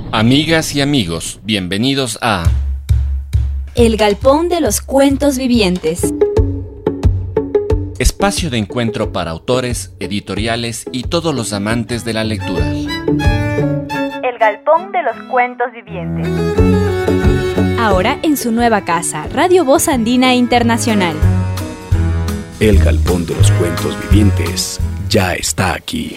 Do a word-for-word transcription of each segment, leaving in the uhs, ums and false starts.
Amigas y amigos, bienvenidos a El Galpón de los Cuentos Vivientes. Espacio de encuentro para autores, editoriales y todos los amantes de la lectura. El Galpón de los Cuentos Vivientes. Ahora en su nueva casa, Radio Voz Andina Internacional. El Galpón de los Cuentos Vivientes ya está aquí.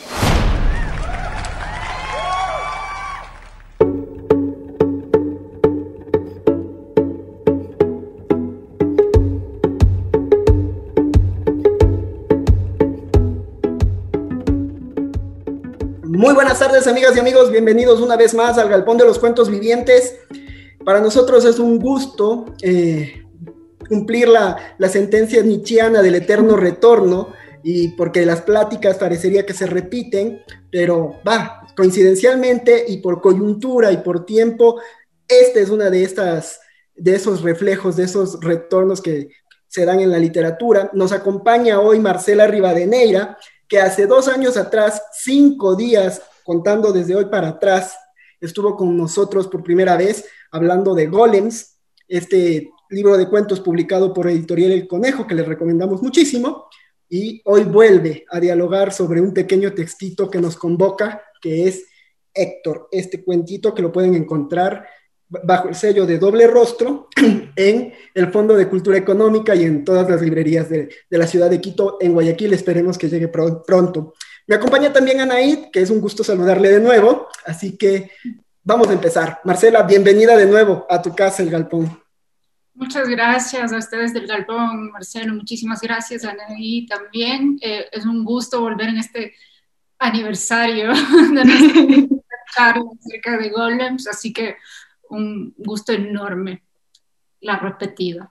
Muy buenas tardes, amigas y amigos, bienvenidos una vez más al Galpón de los Cuentos Vivientes. Para nosotros es un gusto eh, cumplir la, la sentencia nietzscheana del eterno retorno, y porque las pláticas parecería que se repiten, pero va, coincidencialmente y por coyuntura y por tiempo, este es una de estas, de esos reflejos, de esos retornos que se dan en la literatura. Nos acompaña hoy Marcela Rivadeneira, que hace dos años atrás, cinco días, contando desde hoy para atrás, estuvo con nosotros por primera vez hablando de Golems, este libro de cuentos publicado por Editorial El Conejo, que les recomendamos muchísimo, y hoy vuelve a dialogar sobre un pequeño textito que nos convoca, que es Héctor, este cuentito que lo pueden encontrar bajo el sello de Doble Rostro en el Fondo de Cultura Económica y en todas las librerías de, de la ciudad de Quito. En Guayaquil esperemos que llegue pro, pronto. Me acompaña también Anaid, que es un gusto saludarle de nuevo, así que vamos a empezar. Marcela, bienvenida de nuevo a tu casa, El Galpón. Muchas gracias a ustedes del Galpón, Marcelo, muchísimas gracias, Anaid también. Eh, es un gusto volver en este aniversario de nuestra charla acerca de Golems, así que un gusto enorme, la repetida.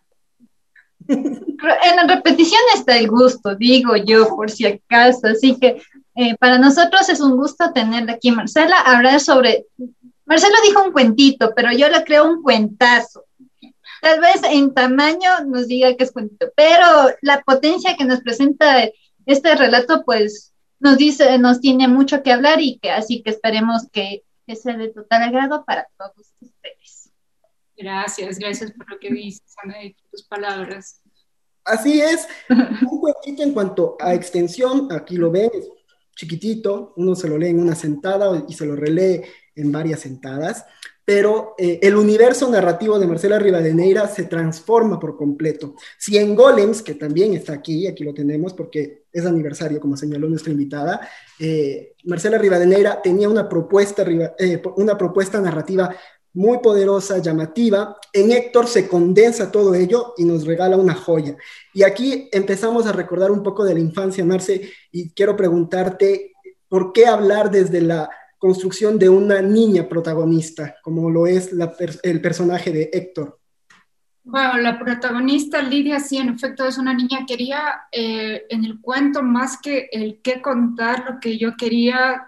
En la repetición está el gusto, digo yo, por si acaso, así que eh, para nosotros es un gusto tenerla aquí, Marcela, hablar sobre, Marcelo dijo un cuentito, pero yo le creo un cuentazo, tal vez en tamaño nos diga que es cuentito, pero la potencia que nos presenta este relato, pues nos dice, nos tiene mucho que hablar, y que así que esperemos que que sea de total agrado para todos ustedes. Gracias, gracias por lo que dices, Ana, y tus palabras. Así es, un cuentito en cuanto a extensión, aquí lo ven, es chiquitito, uno se lo lee en una sentada y se lo relee en varias sentadas, pero eh, el universo narrativo de Marcela Rivadeneira se transforma por completo. Si en Golems, que también está aquí, aquí lo tenemos porque es aniversario, como señaló nuestra invitada, eh, Marcela Rivadeneira tenía una propuesta, eh, una propuesta narrativa muy poderosa, llamativa. En Héctor se condensa todo ello y nos regala una joya. Y aquí empezamos a recordar un poco de la infancia, Marce, y quiero preguntarte, ¿por qué hablar desde la construcción de una niña protagonista, como lo es la, el personaje de Héctor? Bueno, la protagonista, Lidia, sí, en efecto es una niña. Quería eh, en el cuento, más que el qué contar, lo que yo quería,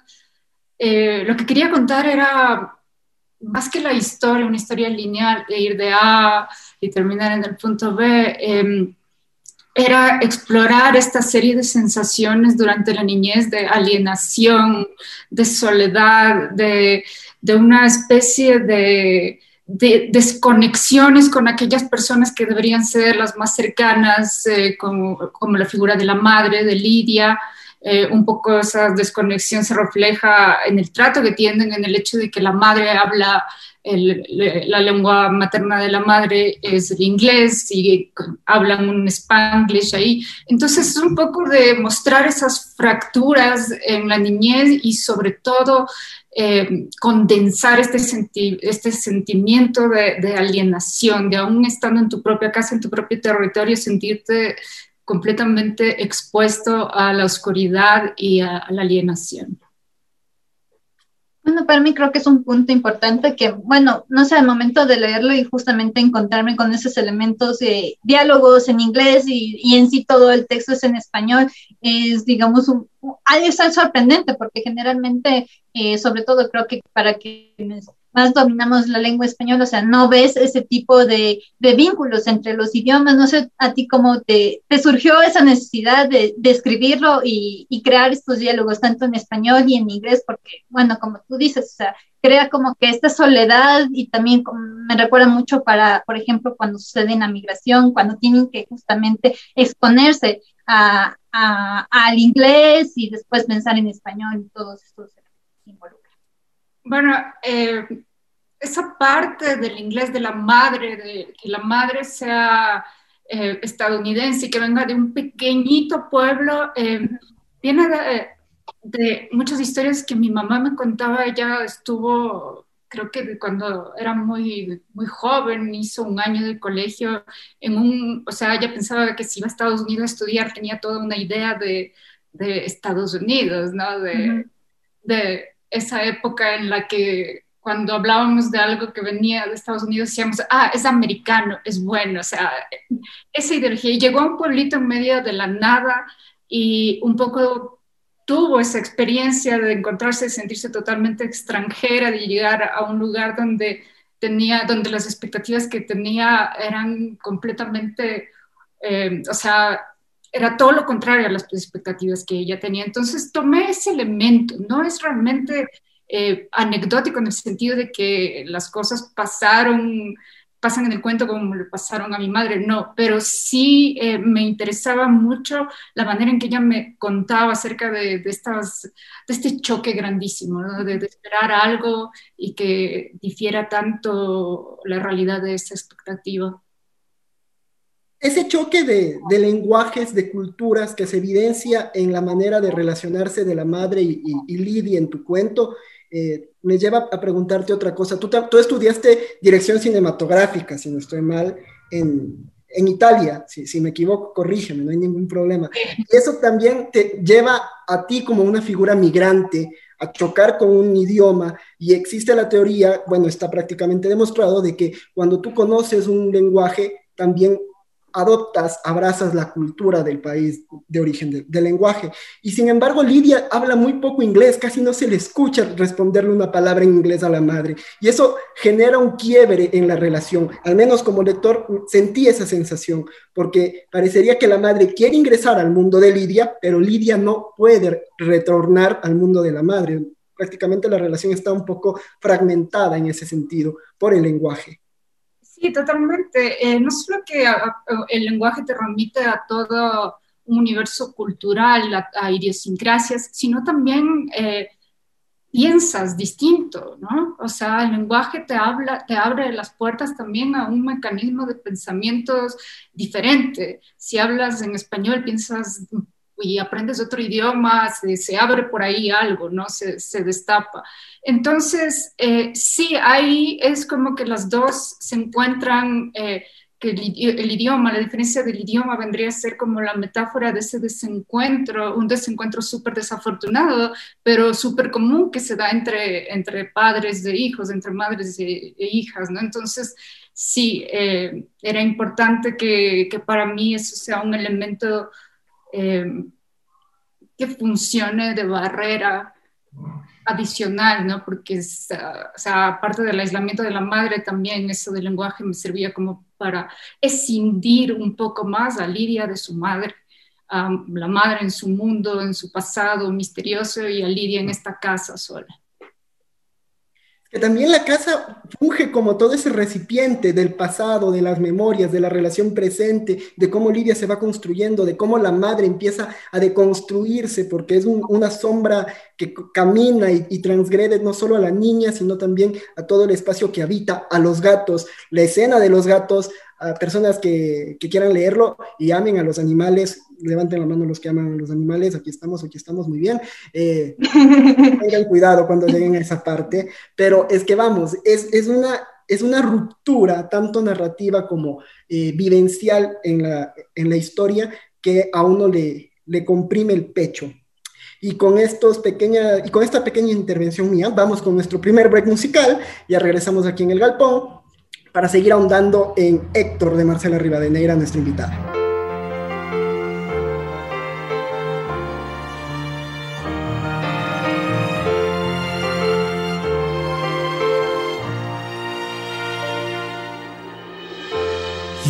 eh, lo que quería contar era más que la historia, una historia lineal, de ir de A y terminar en el punto B, eh, era explorar esta serie de sensaciones durante la niñez, de alienación, de soledad, de, de una especie de, de desconexiones con aquellas personas que deberían ser las más cercanas, eh, como, como la figura de la madre, de Lidia. Eh, un poco esa desconexión se refleja en el trato que tienen, en el hecho de que la madre habla, el, la lengua materna de la madre es el inglés y hablan un spanglish ahí. Entonces es un poco de mostrar esas fracturas en la niñez y sobre todo eh, condensar este, senti este sentimiento de, de alienación, de aún estando en tu propia casa, en tu propio territorio, sentirte completamente expuesto a la oscuridad y a, a la alienación. Bueno, para mí creo que es un punto importante que, bueno, no sé, al momento de leerlo y justamente encontrarme con esos elementos de diálogos en inglés y, y en sí todo el texto es en español, es, digamos, un, ha de ser sorprendente porque generalmente, eh, sobre todo creo que para quienes más dominamos la lengua española, o sea, no ves ese tipo de, de vínculos entre los idiomas. No sé a ti cómo te, te surgió esa necesidad de, de escribirlo y, y crear estos diálogos, tanto en español y en inglés, porque, bueno, como tú dices, o sea, crea como que esta soledad y también me recuerda mucho para, por ejemplo, cuando sucede en la migración, cuando tienen que justamente exponerse a, a, al inglés y después pensar en español y todos estos símbolos. Bueno, eh, esa parte del inglés de la madre, de que la madre sea eh, estadounidense y que venga de un pequeñito pueblo, eh, viene de, de muchas historias que mi mamá me contaba. Ella estuvo, creo que cuando era muy, muy joven, hizo un año de colegio en un, o sea, ella pensaba que si iba a Estados Unidos a estudiar tenía toda una idea de, de Estados Unidos, ¿no? De, uh-huh. de esa época en la que cuando hablábamos de algo que venía de Estados Unidos decíamos, ah, es americano, es bueno, o sea, esa ideología. Y llegó a un pueblito en medio de la nada y un poco tuvo esa experiencia de encontrarse, de sentirse totalmente extranjera, de llegar a un lugar donde tenía, donde las expectativas que tenía eran completamente, eh, o sea, era todo lo contrario a las expectativas que ella tenía. Entonces tomé ese elemento, no es realmente eh, anecdótico en el sentido de que las cosas pasaron, pasan en el cuento como le pasaron a mi madre, no, pero sí eh, me interesaba mucho la manera en que ella me contaba acerca de, de, estas, de este choque grandísimo, ¿no? de, de esperar algo y que difiera tanto la realidad de esa expectativa. Ese choque de, de lenguajes, de culturas que se evidencia en la manera de relacionarse de la madre y, y, y Lidia en tu cuento, eh, me lleva a preguntarte otra cosa. Tú, tú estudiaste dirección cinematográfica, si no estoy mal, en, en Italia. Si, si me equivoco, corrígeme, no hay ningún problema. Y eso también te lleva a ti como una figura migrante a chocar con un idioma, y existe la teoría, bueno, está prácticamente demostrado, de que cuando tú conoces un lenguaje, también adoptas, abrazas la cultura del país de origen de, del lenguaje. Y sin embargo, Lidia habla muy poco inglés, casi no se le escucha responderle una palabra en inglés a la madre. Y eso genera un quiebre en la relación. Al menos como lector sentí esa sensación, porque parecería que la madre quiere ingresar al mundo de Lidia, pero Lidia no puede retornar al mundo de la madre. Prácticamente la relación está un poco fragmentada en ese sentido por el lenguaje. Sí, totalmente. Eh, no solo que a, a, el lenguaje te remite a todo un universo cultural, a, a idiosincrasias, sino también eh, piensas distinto, ¿no? O sea, el lenguaje te, habla, te abre las puertas también a un mecanismo de pensamientos diferente. Si hablas en español, piensas y aprendes otro idioma, se, se abre por ahí algo, ¿no? Se, se destapa. Entonces, eh, sí, ahí es como que las dos se encuentran, eh, que el, el idioma, la diferencia del idioma vendría a ser como la metáfora de ese desencuentro, un desencuentro súper desafortunado, pero súper común que se da entre, entre padres de hijos, entre madres e, e hijas, ¿no? Entonces, sí, eh, era importante que, que para mí eso sea un elemento Eh, que funcione de barrera adicional, ¿no? Porque, es, uh, o sea, aparte del aislamiento de la madre, también eso del lenguaje me servía como para escindir un poco más a Lidia de su madre, um, la madre en su mundo, en su pasado misterioso, y a Lidia en esta casa sola. Que también la casa funge como todo ese recipiente del pasado, de las memorias, de la relación presente, de cómo Lidia se va construyendo, de cómo la madre empieza a deconstruirse, porque es un, una sombra que camina y, y transgrede no solo a la niña, sino también a todo el espacio que habita, a los gatos, la escena de los gatos, a personas que, que quieran leerlo y amen a los animales. Levanten la mano los que aman a los animales, aquí estamos, aquí estamos muy bien. Eh, tengan cuidado cuando lleguen a esa parte, pero es que vamos, es, es, una, es una ruptura tanto narrativa como eh, vivencial en la, en la historia que a uno le, le comprime el pecho. Y con, estos pequeña, y con esta pequeña intervención mía, vamos con nuestro primer break musical, ya regresamos aquí en El Galpón para seguir ahondando en Héctor de Marcela Rivadeneira, nuestra invitada.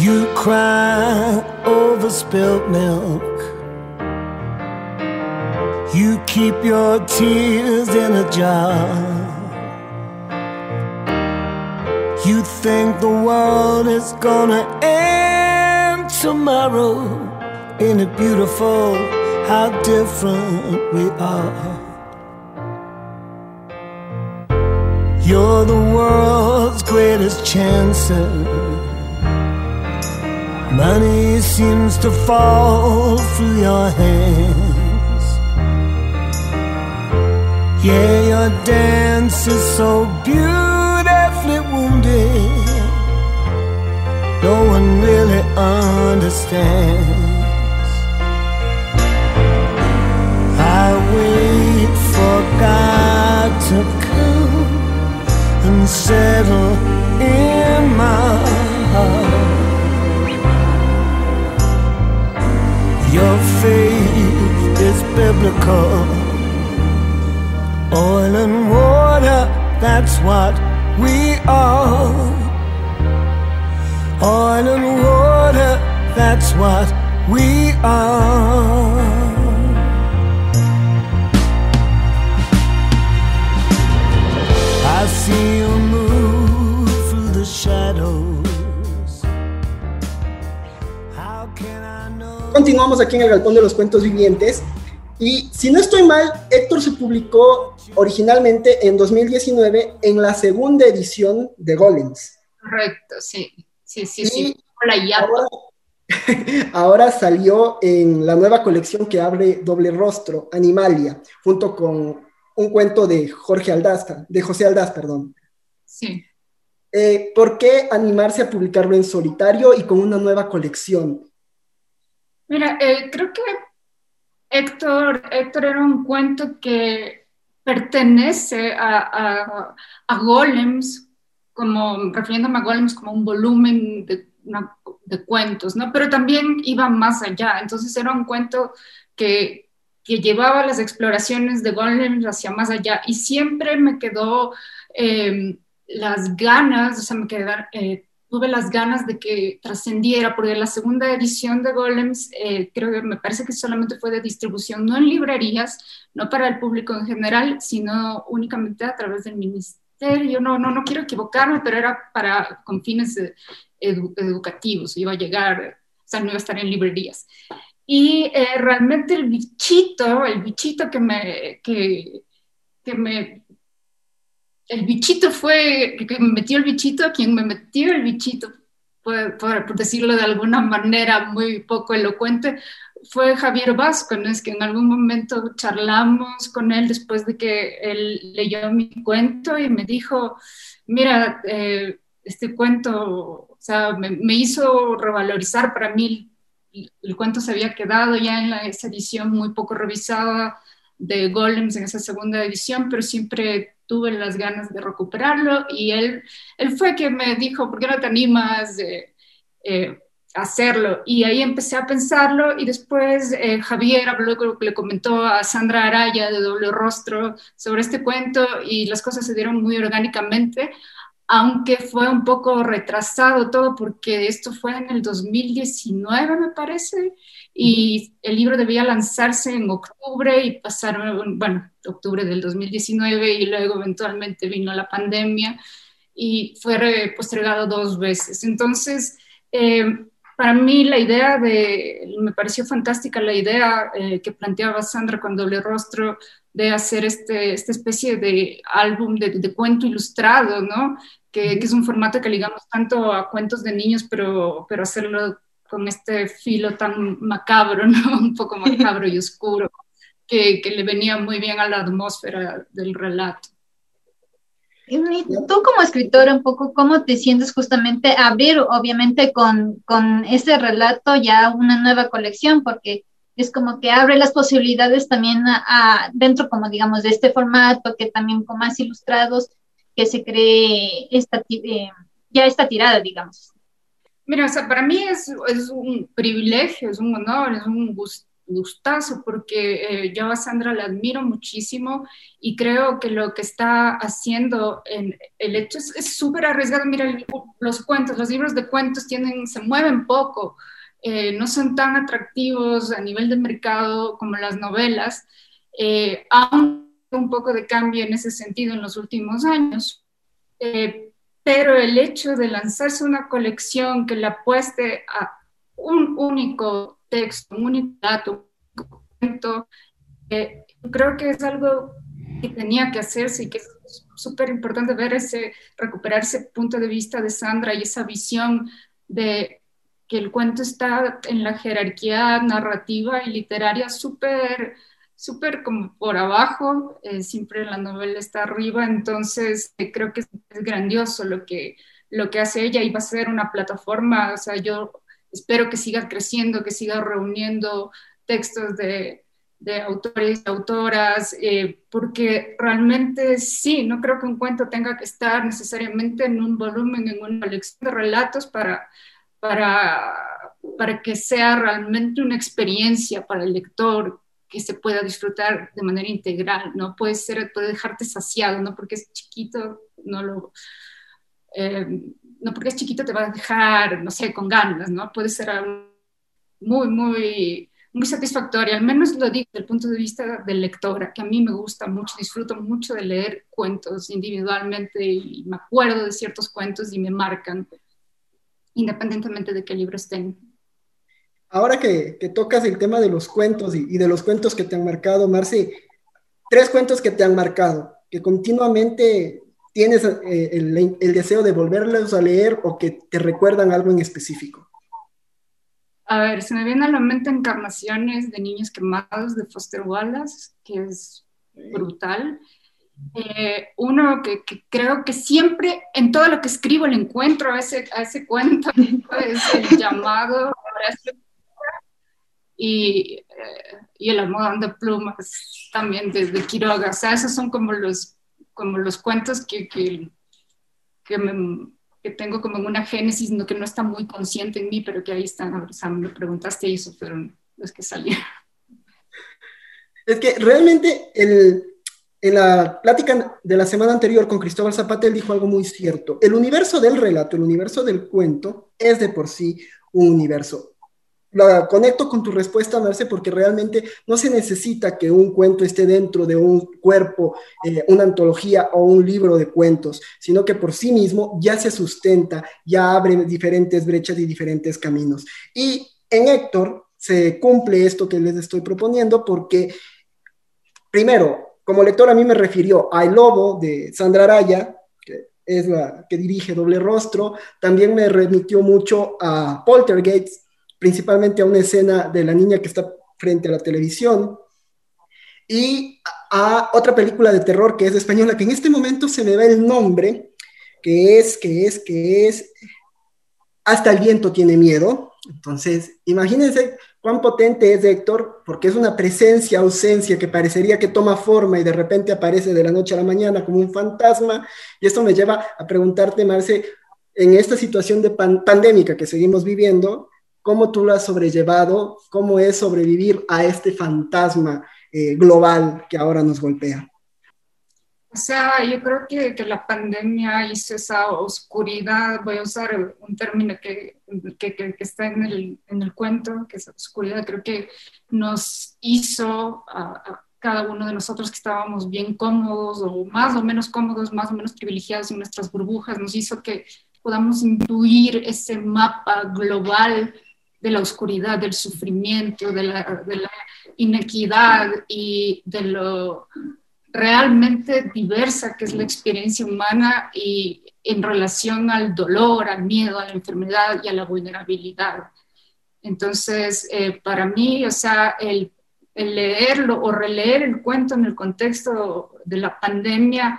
You cry over spilt milk. You keep your tears in a jar. You think the world is gonna end tomorrow. Ain't it beautiful how different we are? You're the world's greatest chancer. Money seems to fall through your hands. Yeah, your dance is so beautifully wounded. No one really understands. I wait for God to come and settle in my heart. Your faith is biblical. Oil and water, that's what we are. Oil and water, that's what we are. I see you move through the shadows. How can I know? Continuamos aquí en el Galpón de los Cuentos Vivientes. Y si no estoy mal, Héctor se publicó originalmente en dos mil diecinueve en la segunda edición de Golems. Correcto, sí. Sí, sí, y sí. Hola, ya. Ahora, ahora salió en la nueva colección que abre Doble Rostro, Animalia, junto con un cuento de Jorge Aldaz, de José Aldaz, perdón. Sí. Eh, ¿Por qué animarse a publicarlo en solitario y con una nueva colección? Mira, eh, creo que Héctor, Héctor era un cuento que pertenece a, a, a Golems, como, refiriéndome a Golems como un volumen de, una, de cuentos, ¿no? Pero también iba más allá, entonces era un cuento que, que llevaba las exploraciones de Golems hacia más allá, y siempre me quedó eh, las ganas, o sea, me quedaron... Eh, tuve las ganas de que trascendiera, porque la segunda edición de Golems, eh, creo que me parece que solamente fue de distribución, no en librerías, no para el público en general, sino únicamente a través del ministerio. No, no, no quiero equivocarme, pero era para, con fines edu educativos, iba a llegar, o sea, no iba a estar en librerías. Y eh, realmente el bichito, el bichito que me... Que, que me El bichito fue, que me metió el bichito, quien me metió el bichito, por, por, por decirlo de alguna manera muy poco elocuente, fue Javier Vázquez, que en algún momento charlamos con él después de que él leyó mi cuento y me dijo, mira, eh, este cuento, o sea, me, me hizo revalorizar. Para mí el, el cuento se había quedado ya en la, esa edición muy poco revisada de Golems, en esa segunda edición, pero siempre tuve las ganas de recuperarlo, y él, él fue quien me dijo, ¿por qué no te animas eh, eh, a hacerlo? Y ahí empecé a pensarlo, y después eh, Javier habló, le comentó a Sandra Araya de Doble Rostro sobre este cuento, y las cosas se dieron muy orgánicamente, aunque fue un poco retrasado todo, porque esto fue en el dos mil diecinueve, me parece, y el libro debía lanzarse en octubre, y pasaron, bueno, octubre del dos mil diecinueve, y luego eventualmente vino la pandemia, y fue postergado dos veces. Entonces, eh, para mí la idea de, me pareció fantástica la idea eh, que planteaba Sandra con Doble Rostro, de hacer este, esta especie de álbum de, de cuento ilustrado, ¿no? Que, que es un formato que ligamos tanto a cuentos de niños, pero, pero hacerlo con este filo tan macabro, ¿no? Un poco macabro y oscuro, que, que le venía muy bien a la atmósfera del relato. Y tú como escritora, un poco, ¿cómo te sientes justamente abrir, obviamente, con, con ese relato ya una nueva colección? Porque es como que abre las posibilidades también a, a dentro, como digamos, de este formato, que también con más ilustrados, que se cree esta, eh, ya esta tirada, digamos. Mira, o sea, para mí es, es un privilegio, es un honor, es un gusto, gustazo, porque eh, yo a Sandra la admiro muchísimo y creo que lo que está haciendo en el hecho es súper arriesgado. Mira, el, los cuentos, los libros de cuentos tienen, se mueven poco, eh, no son tan atractivos a nivel de mercado como las novelas, eh, aún un poco de cambio en ese sentido en los últimos años, eh, pero el hecho de lanzarse una colección que le apueste a un único texto, un único dato, un cuento, eh, creo que es algo que tenía que hacerse y que es súper importante ver ese, recuperar ese punto de vista de Sandra y esa visión de que el cuento está en la jerarquía narrativa y literaria súper súper como por abajo, eh, siempre la novela está arriba, entonces eh, creo que es, es grandioso lo que, lo que hace ella y va a ser una plataforma, o sea, yo espero que siga creciendo, que siga reuniendo textos de, de autores y autoras, eh, porque realmente sí, no creo que un cuento tenga que estar necesariamente en un volumen, en una colección de relatos para, para, para que sea realmente una experiencia para el lector, que se pueda disfrutar de manera integral, ¿no? Puede ser, puede dejarte saciado, no porque es chiquito, no lo... Eh, no porque es chiquito te va a dejar, no sé, con ganas, ¿no? Puede ser algo muy, muy, muy satisfactorio, al menos lo digo desde el punto de vista de lectora, que a mí me gusta mucho, disfruto mucho de leer cuentos individualmente y me acuerdo de ciertos cuentos y me marcan, independientemente de qué libro estén. Ahora que, que tocas el tema de los cuentos y, y de los cuentos que te han marcado, Marci, tres cuentos que te han marcado, que continuamente tienes eh, el, el deseo de volverlos a leer o que te recuerdan algo en específico. A ver, se me viene a la mente Encarnaciones de niños quemados de Foster Wallace, que es brutal. Eh, uno que, que creo que siempre en todo lo que escribo le encuentro a ese, a ese cuento, es El llamado y, eh, y El almohadón de plumas también de, de Quiroga. O sea, esos son como los, como los cuentos que, que, que, me, que tengo como en una génesis, no, que no está muy consciente en mí, pero que ahí están. O sea, me preguntaste y esos fueron los que salieron. Es que realmente el, en la plática de la semana anterior con Cristóbal Zapata, él dijo algo muy cierto. El universo del relato, el universo del cuento, es de por sí un universo. La conecto con tu respuesta, Marce, porque realmente no se necesita que un cuento esté dentro de un cuerpo, eh, una antología o un libro de cuentos, sino que por sí mismo ya se sustenta, ya abre diferentes brechas y diferentes caminos. Y en Héctor se cumple esto que les estoy proponiendo porque, primero, como lector a mí me refirió a El Lobo de Sandra Araya, que es la que dirige Doble Rostro, también me remitió mucho a Poltergeist, principalmente a una escena de la niña que está frente a la televisión, y a otra película de terror que es española, que en este momento se me va el nombre, que es, que es, que es Hasta el viento tiene miedo. Entonces, imagínense cuán potente es Héctor, porque es una presencia, ausencia, que parecería que toma forma y de repente aparece de la noche a la mañana como un fantasma, y esto me lleva a preguntarte, Marce, en esta situación de pan- pandémica que seguimos viviendo, ¿cómo tú lo has sobrellevado? ¿Cómo es sobrevivir a este fantasma eh, global que ahora nos golpea? O sea, yo creo que, que la pandemia hizo esa oscuridad, voy a usar un término que, que, que, que está en el, en el cuento, que es oscuridad, creo que nos hizo a, a cada uno de nosotros que estábamos bien cómodos o más o menos cómodos, más o menos privilegiados en nuestras burbujas, nos hizo que podamos intuir ese mapa global de la oscuridad, del sufrimiento, de la, de la inequidad y de lo realmente diversa que es la experiencia humana y en relación al dolor, al miedo, a la enfermedad y a la vulnerabilidad. Entonces, eh, para mí, o sea, el, el leerlo o releer el cuento en el contexto de la pandemia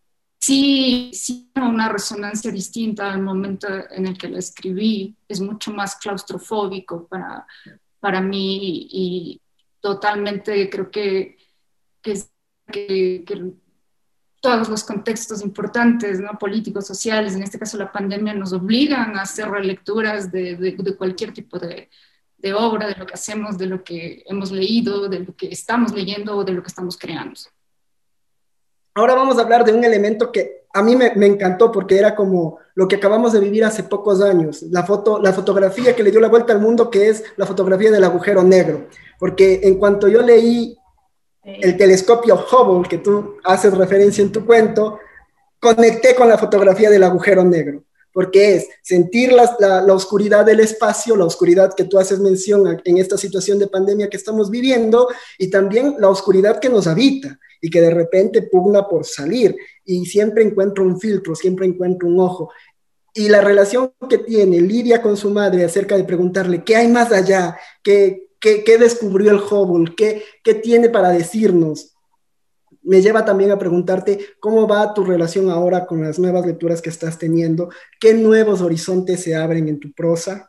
sí, sí tiene una resonancia distinta al momento en el que lo escribí. Es mucho más claustrofóbico para, para mí y totalmente creo que, que, que, que todos los contextos importantes, ¿no? Políticos, sociales, en este caso la pandemia, nos obligan a hacer relecturas de, de, de cualquier tipo de, de obra, de lo que hacemos, de lo que hemos leído, de lo que estamos leyendo o de lo que estamos creando. Ahora vamos a hablar de un elemento que a mí me, me encantó porque era como lo que acabamos de vivir hace pocos años, la, foto, la fotografía que le dio la vuelta al mundo, que es la fotografía del agujero negro. Porque en cuanto yo leí el telescopio Hubble, que tú haces referencia en tu cuento, conecté con la fotografía del agujero negro, porque es sentir la, la, la oscuridad del espacio, la oscuridad que tú haces mención en esta situación de pandemia que estamos viviendo, y también la oscuridad que nos habita y que de repente pugna por salir, y siempre encuentro un filtro, siempre encuentro un ojo. Y la relación que tiene Lidia con su madre acerca de preguntarle qué hay más allá, qué, qué, qué descubrió el Hubble, qué, qué tiene para decirnos, me lleva también a preguntarte cómo va tu relación ahora con las nuevas lecturas que estás teniendo, qué nuevos horizontes se abren en tu prosa.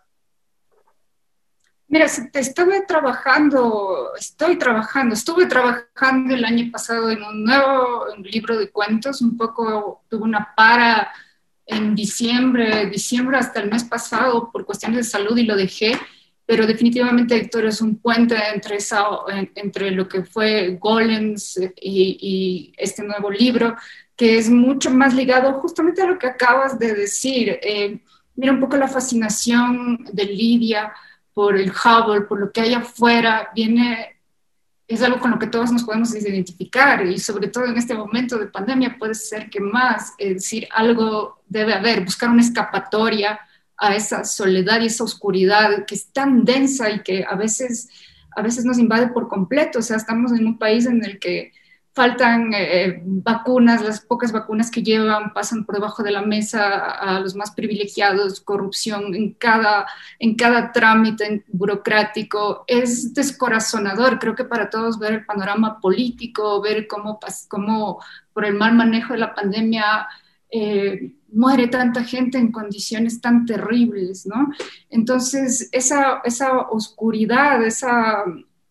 Mira, estuve trabajando, estoy trabajando, estuve trabajando el año pasado en un nuevo libro de cuentos, un poco tuve una para en diciembre, diciembre hasta el mes pasado por cuestiones de salud y lo dejé, pero definitivamente Héctor es un puente entre, esa, entre lo que fue Golems y, y este nuevo libro, que es mucho más ligado justamente a lo que acabas de decir. Eh, mira un poco la fascinación de Lidia por el Hubble, por lo que hay afuera, viene, es algo con lo que todos nos podemos identificar, y sobre todo en este momento de pandemia puede ser que más, es decir, algo debe haber, buscar una escapatoria a esa soledad y esa oscuridad que es tan densa y que a veces, a veces nos invade por completo. O sea, estamos en un país en el que faltan eh, vacunas, las pocas vacunas que llevan pasan por debajo de la mesa a los más privilegiados, corrupción en cada, en cada trámite burocrático. Es descorazonador, creo que para todos, ver el panorama político, ver cómo, cómo por el mal manejo de la pandemia eh, muere tanta gente en condiciones tan terribles, ¿no? Entonces, esa, esa oscuridad, esa...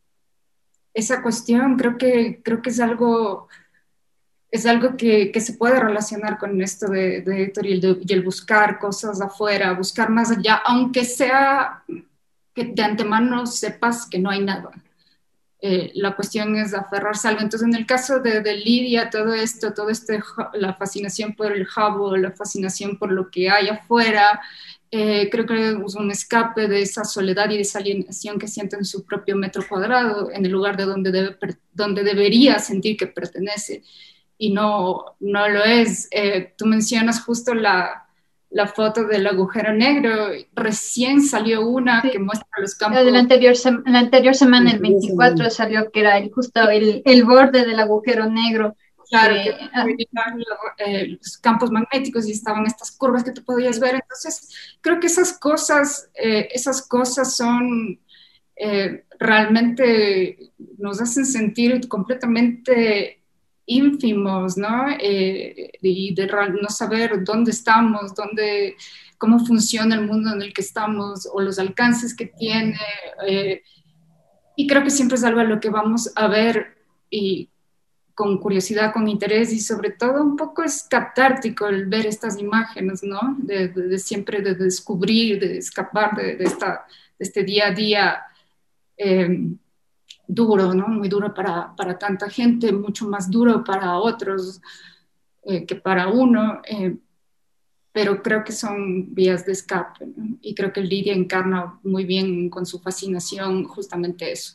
esa cuestión creo que, creo que es algo, es algo que, que se puede relacionar con esto de, de Héctor y el, de, y el buscar cosas afuera, buscar más allá, aunque sea que de antemano sepas que no hay nada. Eh, la cuestión es aferrarse a algo. Entonces, en el caso de, de Lidia, todo esto, todo este, la fascinación por el Hubble, la fascinación por lo que hay afuera, Eh, creo que es un escape de esa soledad y de esa alienación que siente en su propio metro cuadrado, en el lugar de donde, debe, donde debería sentir que pertenece, y no, no lo es. Eh, tú mencionas justo la, la foto del agujero negro, recién salió una sí, que muestra los campos. La, anterior la anterior semana, el veinticuatro, salió que era el, justo el, el borde del agujero negro. Claro, eh, que eh, los campos magnéticos y estaban estas curvas que tú podías ver. Entonces, creo que esas cosas, eh, esas cosas son eh, realmente nos hacen sentir completamente ínfimos, ¿no? Eh, y de no saber dónde estamos, dónde, cómo funciona el mundo en el que estamos o los alcances que tiene. Eh, y creo que siempre es algo a lo que vamos a ver y con curiosidad, con interés, y sobre todo un poco es catártico el ver estas imágenes, ¿no? De, de, de siempre de descubrir, de escapar de, de, esta, de este día a día eh, duro, ¿no? Muy duro para, para tanta gente, mucho más duro para otros eh, que para uno, eh, pero creo que son vías de escape, ¿no? Y creo que Lidia encarna muy bien con su fascinación justamente eso.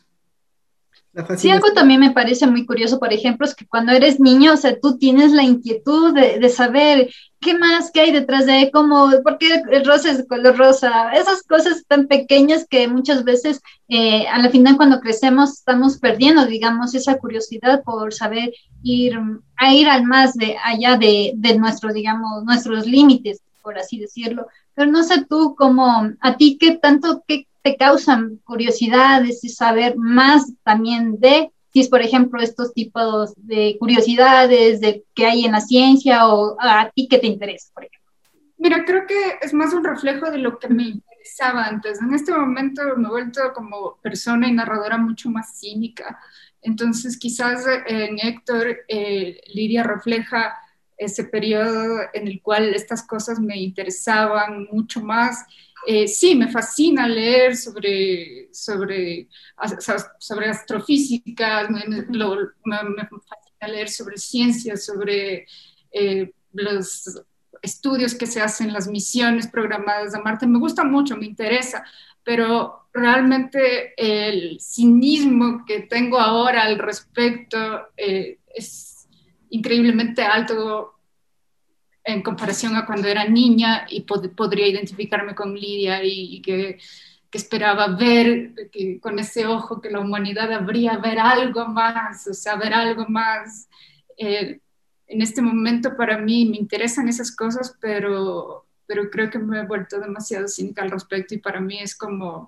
Sí, algo también me parece muy curioso, por ejemplo, es que cuando eres niño, o sea, tú tienes la inquietud de, de saber qué más, qué hay detrás de cómo, por qué el rosa es de color rosa, esas cosas tan pequeñas que muchas veces, eh, a la final cuando crecemos, estamos perdiendo, digamos, esa curiosidad por saber ir, a ir al más de allá de, de nuestro, digamos, nuestros límites, por así decirlo. Pero no sé tú, cómo, a ti, qué tanto, qué te causan curiosidades y saber más también de, si es por ejemplo estos tipos de curiosidades de que hay en la ciencia, o a ti qué te interesa, por ejemplo. Mira, creo que es más un reflejo de lo que me interesaba antes. En este momento me he vuelto como persona y narradora mucho más cínica. Entonces quizás en Héctor, eh, Lidia refleja ese periodo en el cual estas cosas me interesaban mucho más. Eh, sí, me fascina leer sobre, sobre, sobre astrofísica, me, me, lo, me, me fascina leer sobre ciencias, sobre eh, los estudios que se hacen, las misiones programadas a Marte. Me gusta mucho, me interesa, pero realmente el cinismo que tengo ahora al respecto eh, es increíblemente alto en comparación a cuando era niña y pod podría identificarme con Lidia y, y que, que esperaba ver que, con ese ojo que la humanidad habría ver algo más, o sea, ver algo más. Eh, en este momento para mí me interesan esas cosas, pero, pero creo que me he vuelto demasiado cínica al respecto y para mí es como,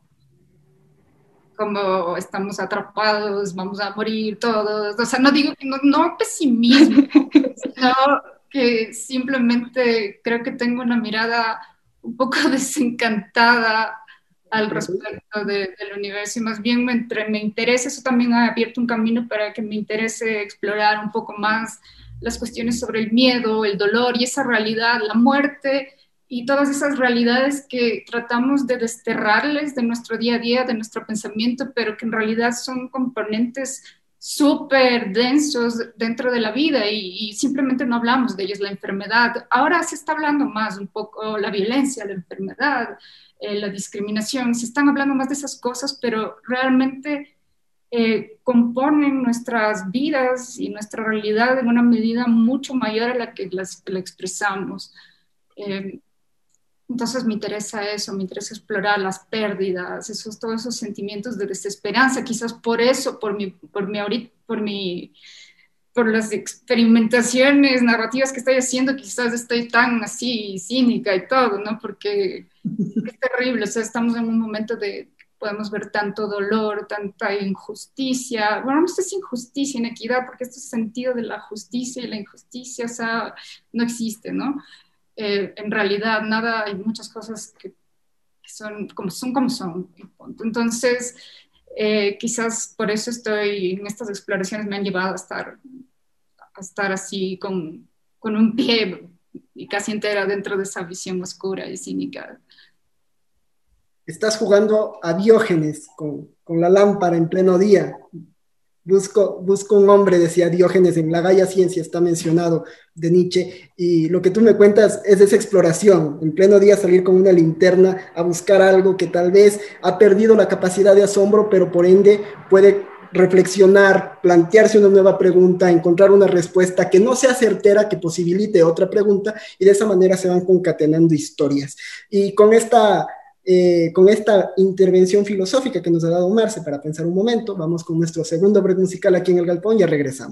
como estamos atrapados, vamos a morir todos. O sea, no digo que no, no pesimismo, sino que simplemente creo que tengo una mirada un poco desencantada al respecto de, del universo y más bien me, entre, me interesa, eso también ha abierto un camino para que me interese explorar un poco más las cuestiones sobre el miedo, el dolor y esa realidad, la muerte y todas esas realidades que tratamos de desterrarles de nuestro día a día, de nuestro pensamiento, pero que en realidad son componentes súper densos dentro de la vida y, y simplemente no hablamos de ellos, la enfermedad. Ahora se está hablando más un poco la violencia, la enfermedad, eh, la discriminación, se están hablando más de esas cosas, pero realmente eh, componen nuestras vidas y nuestra realidad en una medida mucho mayor a la que las, la expresamos. Eh, Entonces me interesa eso, me interesa explorar las pérdidas, esos, todos esos sentimientos de desesperanza, quizás por eso, por mi, por mi, ahorita, por mi, por las experimentaciones narrativas que estoy haciendo, quizás estoy tan así cínica y todo, ¿no? Porque es terrible, o sea, estamos en un momento de, podemos ver tanto dolor, tanta injusticia, bueno, no sé si injusticia, inequidad, porque este sentido de la justicia y la injusticia, o sea, no existe, ¿no? Eh, en realidad nada, hay muchas cosas que, que son, como son como son. Entonces, eh, quizás por eso estoy, en estas exploraciones me han llevado a estar, a estar así con, con un pie y casi entera dentro de esa visión oscura y cínica. Estás jugando a Diógenes con, con la lámpara en pleno día. Busco, busco un hombre, decía Diógenes, en la Gaia Ciencia está mencionado de Nietzsche, y lo que tú me cuentas es esa exploración, en pleno día salir con una linterna a buscar algo que tal vez ha perdido la capacidad de asombro, pero por ende puede reflexionar, plantearse una nueva pregunta, encontrar una respuesta que no sea certera, que posibilite otra pregunta, y de esa manera se van concatenando historias. Y con esta... Eh, con esta intervención filosófica que nos ha dado Marce para pensar un momento, vamos con nuestro segundo break musical aquí en El Galpón, ya regresamos.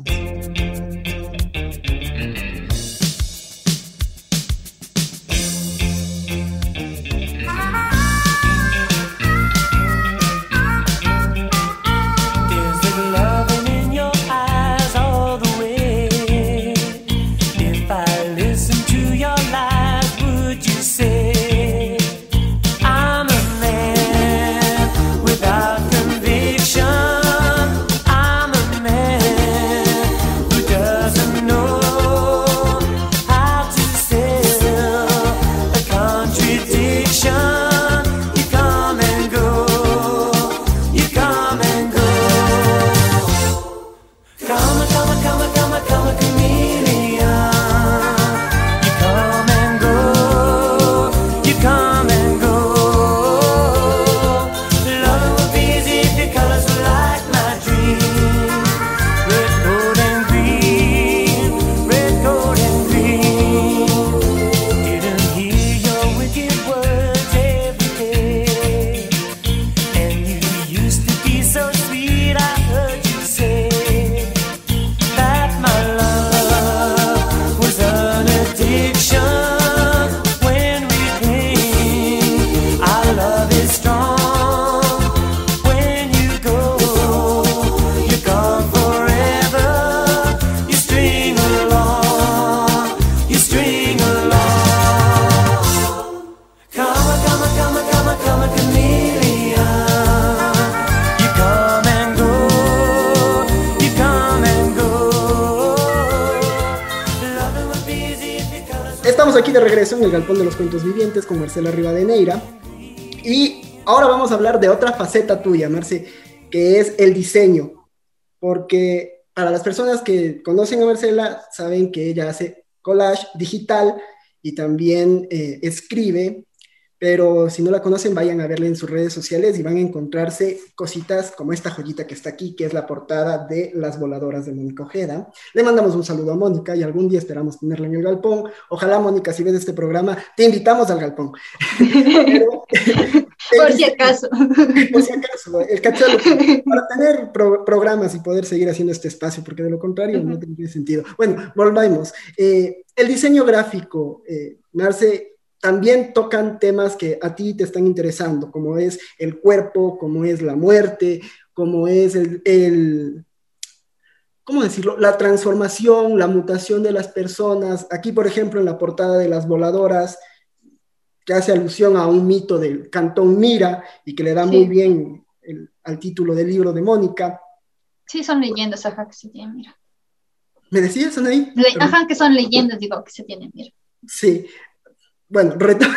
estamos aquí de regreso en el Galpón de los Cuentos Vivientes con Marcela Rivadeneira. Y ahora vamos a hablar de otra faceta tuya, Marce, que es el diseño. Porque para las personas que conocen a Marcela, saben que ella hace collage digital y también eh, escribe. Pero si no la conocen, vayan a verla en sus redes sociales y van a encontrarse cositas como esta joyita que está aquí, que es la portada de Las Voladoras de Mónica Ojeda. Le mandamos un saludo a Mónica y algún día esperamos tenerla en el Galpón. Ojalá, Mónica, si ves este programa, te invitamos al Galpón. Pero, por si acaso. Por si acaso, el cachalo, para tener pro programas y poder seguir haciendo este espacio, porque de lo contrario uh-huh. no tendría sentido. Bueno, volvamos. Eh, el diseño gráfico, eh, Marce, también tocan temas que a ti te están interesando, como es el cuerpo, como es la muerte, como es el, el, ¿cómo decirlo? La transformación, la mutación de las personas. Aquí, por ejemplo, en la portada de Las Voladoras, que hace alusión a un mito del Cantón Mira y que le da sí. muy bien el, al título del libro de Mónica. Sí, son leyendas, ajá, que se tienen, mira. ¿Me decías, Anaí? Le ajá, que son leyendas, digo, que se tienen, mira. Sí. Bueno, reto.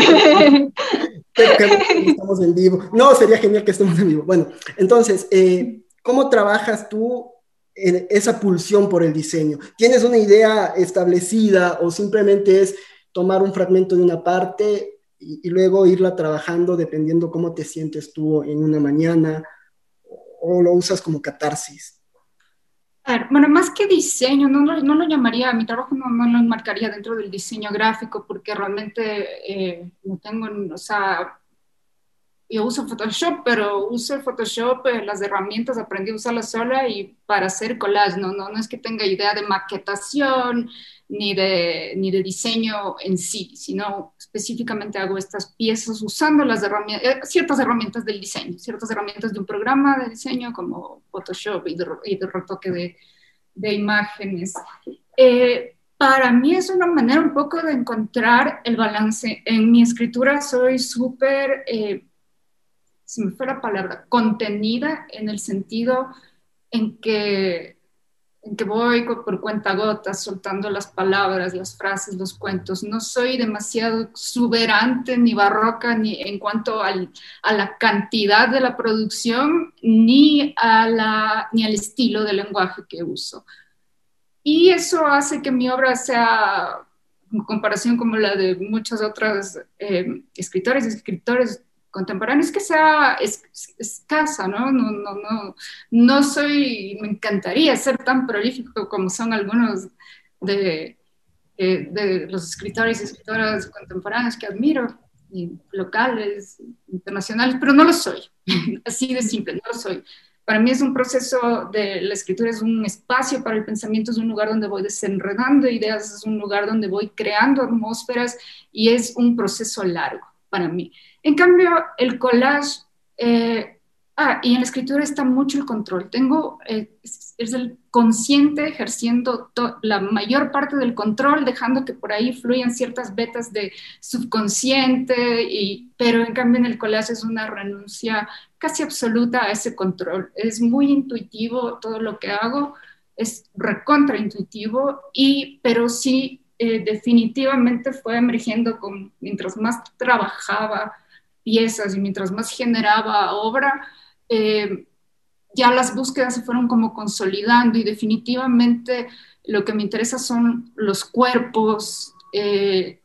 Estamos en vivo. No, sería genial que estemos en vivo. Bueno, entonces, eh, ¿cómo trabajas tú en esa pulsión por el diseño? ¿Tienes una idea establecida o simplemente es tomar un fragmento de una parte y, y luego irla trabajando dependiendo cómo te sientes tú en una mañana, o lo usas como catarsis? A ver, bueno, más que diseño, no, no, no lo llamaría, mi trabajo no, no lo enmarcaría dentro del diseño gráfico, porque realmente eh, no tengo, o sea, yo uso Photoshop, pero uso el Photoshop, eh, las herramientas, aprendí a usarlas sola y para hacer collage, no, no, no es que tenga idea de maquetación, ni de, ni de diseño en sí, sino específicamente hago estas piezas usando las herramientas, eh, ciertas herramientas del diseño, ciertas herramientas de un programa de diseño como Photoshop y de, y de retoque de, de imágenes. Eh, para mí es una manera un poco de encontrar el balance. En mi escritura soy súper, eh, se me fue la palabra, contenida en el sentido en que en que voy por cuentagotas soltando las palabras, las frases, los cuentos. No soy demasiado exuberante ni barroca ni en cuanto al, a la cantidad de la producción ni, a la, ni al estilo de lenguaje que uso. Y eso hace que mi obra sea, en comparación como la de muchas otras eh, escritores y escritores contemporáneos, que sea es, escasa, ¿no? No, no, no, no soy, me encantaría ser tan prolífico como son algunos de, de, de los escritores y escritoras contemporáneos que admiro, y locales, internacionales, pero no lo soy, así de simple, no lo soy. Para mí es un proceso de la escritura, es un espacio para el pensamiento, es un lugar donde voy desenredando ideas, es un lugar donde voy creando atmósferas y es un proceso largo para mí. En cambio, el collage, eh, ah, y en la escritura está mucho el control. Tengo, eh, es, es el consciente ejerciendo la mayor parte del control, dejando que por ahí fluyan ciertas vetas de subconsciente, y, pero en cambio en el collage es una renuncia casi absoluta a ese control. Es muy intuitivo todo lo que hago, es recontraintuitivo, y, pero sí eh, definitivamente fue emergiendo con, mientras más trabajaba piezas y mientras más generaba obra, eh, ya las búsquedas se fueron como consolidando, y definitivamente lo que me interesa son los cuerpos, eh,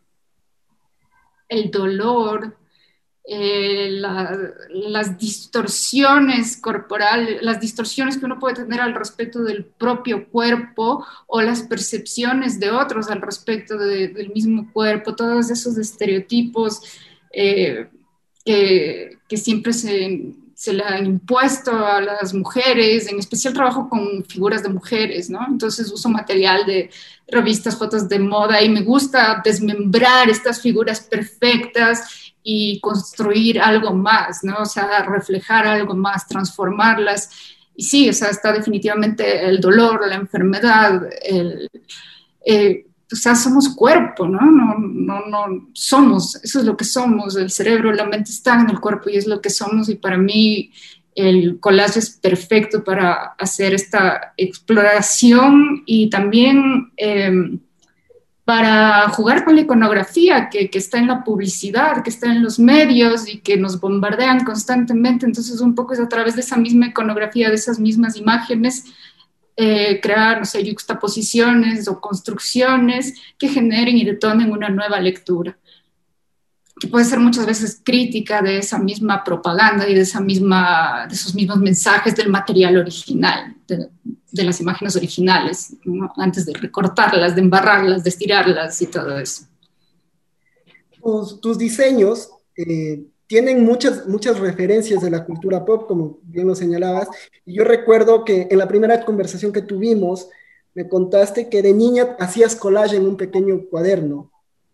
el dolor, eh, la, las distorsiones corporales, las distorsiones que uno puede tener al respecto del propio cuerpo o las percepciones de otros al respecto de, del mismo cuerpo, todos esos estereotipos eh, Que, que siempre se, se le han impuesto a las mujeres. En especial trabajo con figuras de mujeres, ¿no? Entonces uso material de revistas, fotos de moda, y me gusta desmembrar estas figuras perfectas y construir algo más, ¿no? O sea, reflejar algo más, transformarlas. Y sí, o sea, está definitivamente el dolor, la enfermedad, el... Eh, o sea, somos cuerpo, ¿no? No, no, no, somos, eso es lo que somos, el cerebro, la mente están en el cuerpo y es lo que somos, y para mí el collage es perfecto para hacer esta exploración y también eh, para jugar con la iconografía que, que está en la publicidad, que está en los medios y que nos bombardean constantemente. Entonces, un poco es a través de esa misma iconografía, de esas mismas imágenes, eh, crear, no sé, yuxtaposiciones o construcciones que generen y detonen una nueva lectura, que puede ser muchas veces crítica de esa misma propaganda y de, esa misma, de esos mismos mensajes del material original, de, de las imágenes originales, ¿no? Antes de recortarlas, de embarrarlas, de estirarlas y todo eso. Tus, tus diseños eh, tienen muchas, muchas referencias de la cultura pop, como bien lo señalabas, y yo recuerdo que en la primera conversación que tuvimos, me contaste que de niña hacías collage en un pequeño cuaderno,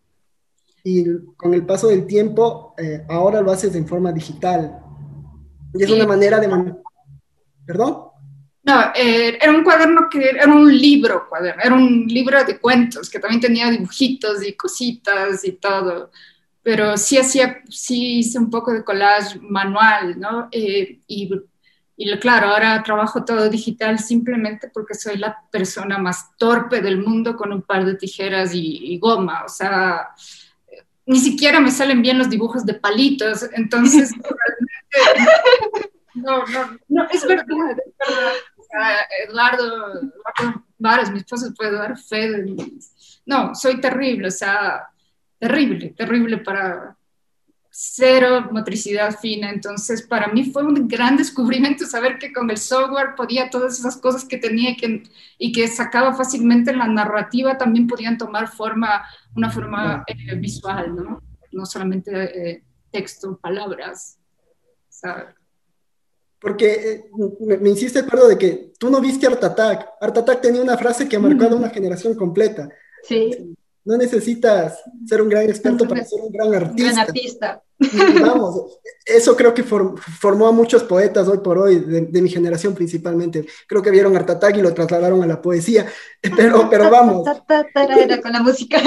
y con el paso del tiempo, eh, ahora lo haces en forma digital. Y es Sí. una manera de... Man... ¿Perdón? No, eh, era un cuaderno que era un libro, cuaderno, era un libro de cuentos que también tenía dibujitos y cositas y todo, pero sí hacía, sí hice un poco de collage manual, ¿no? Eh, y, y claro, ahora trabajo todo digital simplemente porque soy la persona más torpe del mundo con un par de tijeras y, y goma, o sea... Ni siquiera me salen bien los dibujos de palitos, entonces realmente, no, no, no, es verdad, es verdad. O sea, Eduardo, Eduardo Vares, mi esposo puede dar fe de mí. No, soy terrible, o sea, terrible, terrible para cero motricidad fina, entonces para mí fue un gran descubrimiento saber que con el software podía todas esas cosas que tenía y que, y que sacaba fácilmente en la narrativa también podían tomar forma, una forma eh, visual, ¿no? No solamente eh, texto, palabras, ¿sabes? Porque eh, me, me hiciste acuerdo de que tú no viste Art Attack. Art Attack tenía una frase que ha marcado una generación completa. Sí. No necesitas ser un gran experto para ser un gran artista. Gran artista. Y vamos, eso creo que for, formó a muchos poetas hoy por hoy, de, de mi generación principalmente. Creo que vieron Art Attack y lo trasladaron a la poesía. Pero, pero vamos. Era con la música.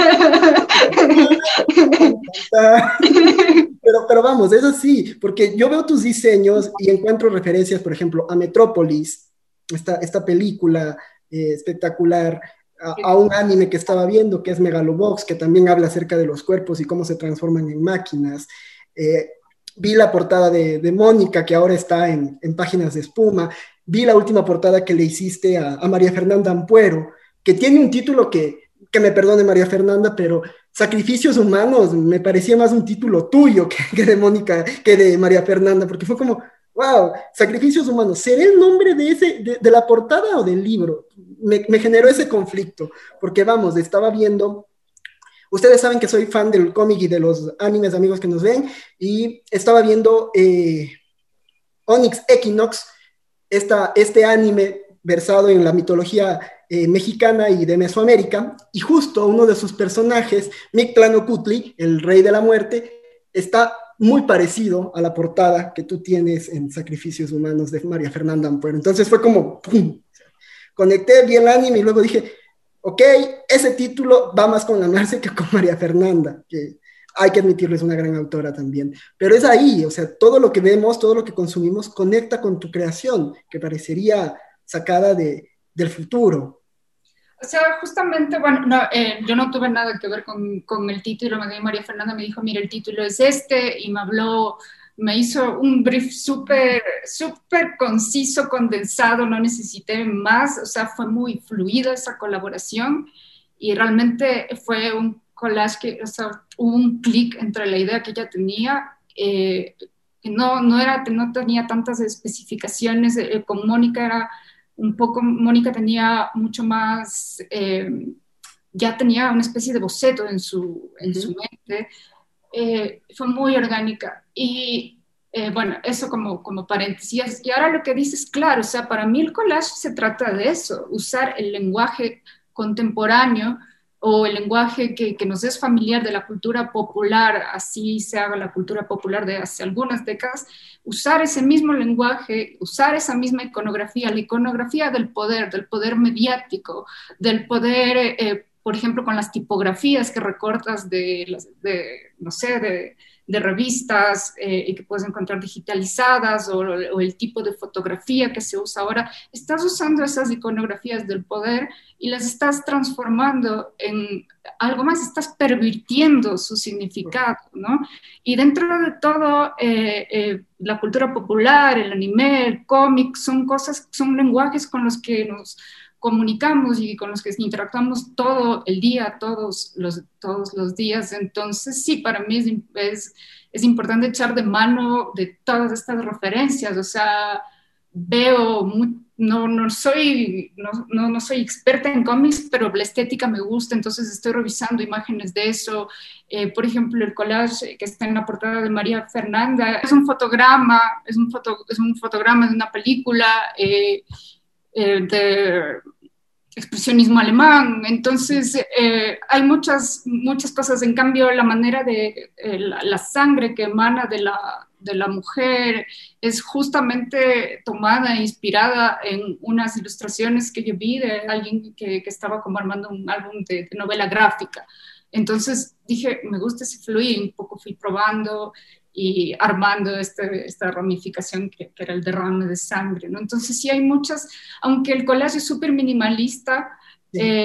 Pero, pero vamos, eso sí, porque yo veo tus diseños y encuentro referencias, por ejemplo, a Metrópolis, esta, esta película eh, espectacular, a, a un anime que estaba viendo, que es Megalobox, que también habla acerca de los cuerpos y cómo se transforman en máquinas. Eh, vi la portada de, de Mónica, que ahora está en, en Páginas de Espuma. Vi la última portada que le hiciste a, a María Fernanda Ampuero, que tiene un título que, que me perdone María Fernanda, pero Sacrificios Humanos me parecía más un título tuyo que, que de Mónica, que de María Fernanda, porque fue como, wow, Sacrificios Humanos, ¿será el nombre de, ese, de, de la portada o del libro? Me, me generó ese conflicto, porque vamos, estaba viendo, ustedes saben que soy fan del cómic y de los animes, amigos que nos ven, y estaba viendo eh, Onyx Equinox, esta, este anime versado en la mitología eh, mexicana y de Mesoamérica, y justo uno de sus personajes, Mictlantecuhtli, el rey de la muerte, está muy parecido a la portada que tú tienes en Sacrificios Humanos de María Fernanda Ampuero. Entonces fue como, ¡pum! Conecté, vi el anime y luego dije, ok, ese título va más con la Marce que con María Fernanda, que hay que admitirlo, es una gran autora también. Pero es ahí, o sea, todo lo que vemos, todo lo que consumimos conecta con tu creación, que parecería sacada de, del futuro. O sea, justamente, bueno, no, eh, yo no tuve nada que ver con, con el título. María Fernanda me dijo, mira, el título es este, y me habló, me hizo un brief súper, súper conciso, condensado, no necesité más, o sea, fue muy fluida esa colaboración, y realmente fue un collage que, o sea, hubo un clic entre la idea que ella tenía, eh, que no, no, era, no tenía tantas especificaciones, eh, con Mónica era un poco, Mónica tenía mucho más, eh, ya tenía una especie de boceto en su, en su mente, eh, fue muy orgánica, y eh, bueno, eso como, como paréntesis. Y ahora lo que dices, claro, o sea, para mí el collage se trata de eso, usar el lenguaje contemporáneo o el lenguaje que, que nos es familiar de la cultura popular, así se haga la cultura popular de hace algunas décadas, usar ese mismo lenguaje, usar esa misma iconografía, la iconografía del poder, del poder mediático, del poder eh, por ejemplo, con las tipografías que recortas de, las, de no sé, de, de revistas eh, y que puedes encontrar digitalizadas, o, o el tipo de fotografía que se usa ahora, estás usando esas iconografías del poder y las estás transformando en algo más, estás pervirtiendo su significado, ¿no? Y dentro de todo, eh, eh, la cultura popular, el anime, el cómic, son cosas, son lenguajes con los que nos comunicamos y con los que interactuamos todo el día, todos los, todos los días. Entonces, sí, para mí es, es, es importante echar de mano de todas estas referencias. O sea, veo, muy, no, no, soy, no, no, no soy experta en cómics, pero la estética me gusta, entonces estoy revisando imágenes de eso. Eh, por ejemplo, el collage que está en la portada de María Fernanda es un fotograma, es un, foto, es un fotograma de una película, eh, Eh, de expresionismo alemán. Entonces eh, hay muchas, muchas cosas. En cambio, la manera de eh, la, la sangre que emana de la, de la mujer es justamente tomada e inspirada en unas ilustraciones que yo vi de alguien que, que estaba como armando un álbum de, de novela gráfica. Entonces dije, me gusta ese fluir, un poco fui probando y armando este, esta ramificación que, que era el derrame de sangre, ¿no? Entonces sí hay muchas, aunque el collage es súper minimalista, sí, eh,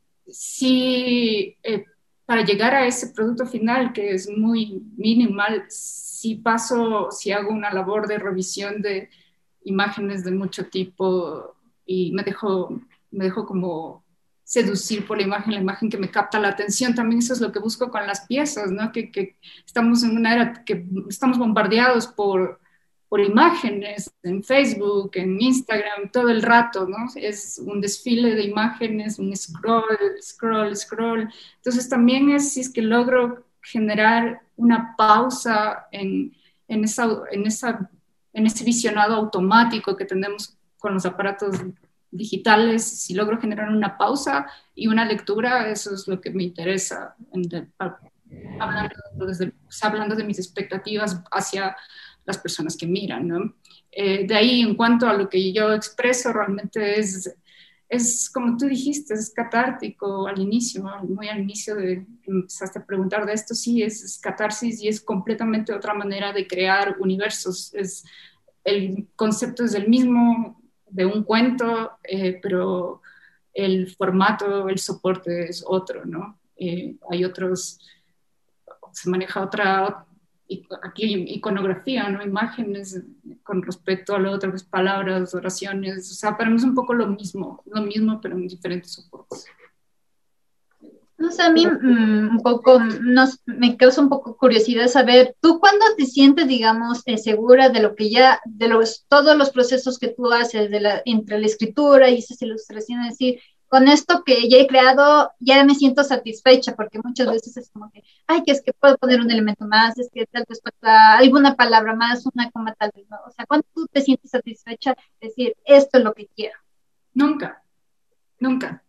sí eh, para llegar a ese producto final que es muy minimal, sí paso, sí hago una labor de revisión de imágenes de mucho tipo y me dejo, me dejo como seducir por la imagen, la imagen que me capta la atención. También eso es lo que busco con las piezas, ¿no? Que, que estamos en una era que estamos bombardeados por, por imágenes en Facebook, en Instagram, todo el rato, ¿no? Es un desfile de imágenes, un scroll, scroll, scroll. Entonces también es si es que logro generar una pausa en, en, esa, en, esa, en ese visionado automático que tenemos con los aparatos digitales, si logro generar una pausa y una lectura, eso es lo que me interesa, en de, hablando, desde, hablando de mis expectativas hacia las personas que miran, ¿no? Eh, de ahí, en cuanto a lo que yo expreso, realmente es, es como tú dijiste, es catártico al inicio, muy al inicio de que empezaste a preguntar de esto, sí, es, es catarsis y es completamente otra manera de crear universos. Es, el concepto es el mismo de un cuento, eh, pero el formato, el soporte es otro, ¿no? Eh, hay otros, se maneja otra, aquí iconografía, ¿no? Imágenes con respecto a lo otro, pues palabras, oraciones, o sea, para mí es un poco lo mismo, lo mismo, pero en diferentes soportes. No sé, a mí mmm, un poco, nos, me causa un poco curiosidad saber, ¿tú cuándo te sientes, digamos, eh, segura de lo que ya, de los, todos los procesos que tú haces, de la, entre la escritura y esas ilustraciones, es decir, con esto que ya he creado, ya me siento satisfecha, porque muchas veces es como que, ay, que es que puedo poner un elemento más, es que tal vez falta alguna palabra más, una coma tal vez, ¿no? O sea, ¿cuándo tú te sientes satisfecha de decir, esto es lo que quiero? Nunca, nunca.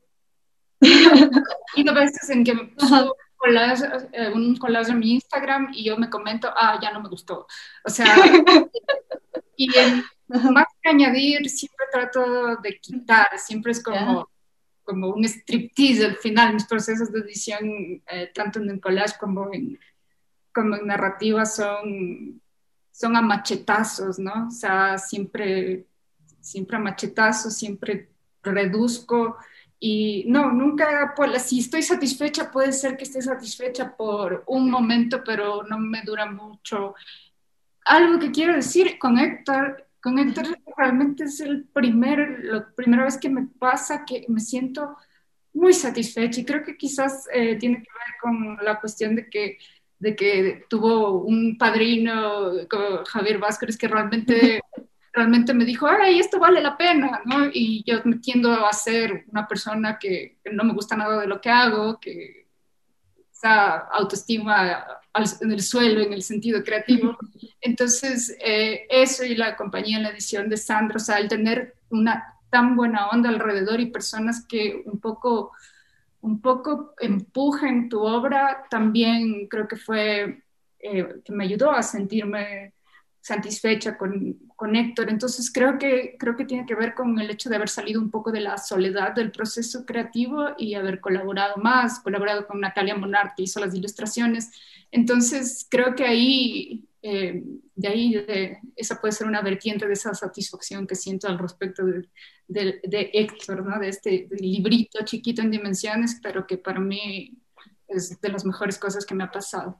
Y a veces en que subo collage, eh, un collage en mi Instagram y yo me comento, ah, ya no me gustó. O sea, y en, más que añadir, siempre trato de quitar, siempre es como, yeah. como un striptease al final. Mis procesos de edición, eh, tanto en el collage como en, como en narrativa, son, son a machetazos, ¿no? O sea, siempre, siempre a machetazos, siempre reduzco. Y no, nunca, pues, si estoy satisfecha, puede ser que esté satisfecha por un momento, pero no me dura mucho. Algo que quiero decir con Héctor, con Héctor realmente es el primer, la primera vez que me pasa que me siento muy satisfecha, y creo que quizás eh, tiene que ver con la cuestión de que, de que tuvo un padrino, Javier Vázquez, que realmente... realmente me dijo, ay, esto vale la pena, ¿no? Y yo me tiendo a ser una persona que, que no me gusta nada de lo que hago, que esa autoestima al, en el suelo, en el sentido creativo. Entonces, eh, eso y la compañía en la edición de Sandra, o sea, el tener una tan buena onda alrededor y personas que un poco, un poco empujen tu obra, también creo que fue, eh, que me ayudó a sentirme satisfecha con, con Héctor. Entonces creo que, creo que tiene que ver con el hecho de haber salido un poco de la soledad del proceso creativo y haber colaborado más, colaborado con Natalia Monart, que hizo las ilustraciones. Entonces creo que ahí, eh, de ahí, de, esa puede ser una vertiente de esa satisfacción que siento al respecto de, de, de Héctor, ¿no? De este de librito chiquito en dimensiones, pero que para mí es de las mejores cosas que me ha pasado.